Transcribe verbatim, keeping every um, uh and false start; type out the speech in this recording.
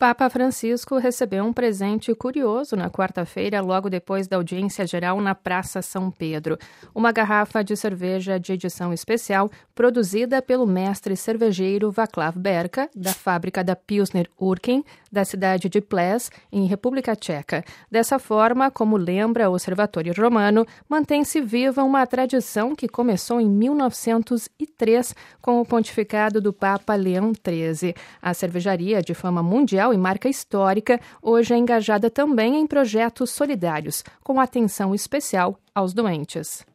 Papa Francisco recebeu um presente curioso na quarta-feira, logo depois da audiência geral na Praça São Pedro. Uma garrafa de cerveja de edição especial produzida pelo mestre cervejeiro Václav Berka, da fábrica da Pilsner Urquell, da cidade de Ples, em República Tcheca. Dessa forma, como lembra o Observatório Romano, mantém-se viva uma tradição que começou em mil novecentos e três com o pontificado do Papa Leão treze. A cervejaria, de fama mundial e marca histórica, hoje é engajada também em projetos solidários, com atenção especial aos doentes.